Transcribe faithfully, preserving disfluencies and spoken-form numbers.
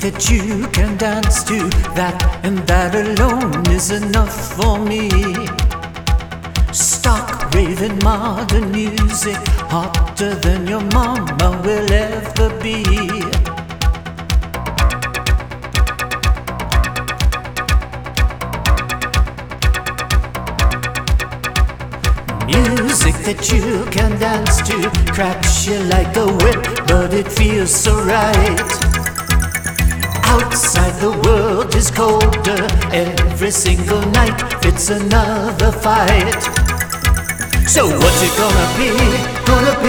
that you can dance to, that and that alone is enough for me. Stock raving modern music, hotter than your mama will ever be. Music that you can dance to, cracks you like a whip, but it feels so right. Outside the world is colder, every single night it's another fight. So what's it gonna be, gonna be?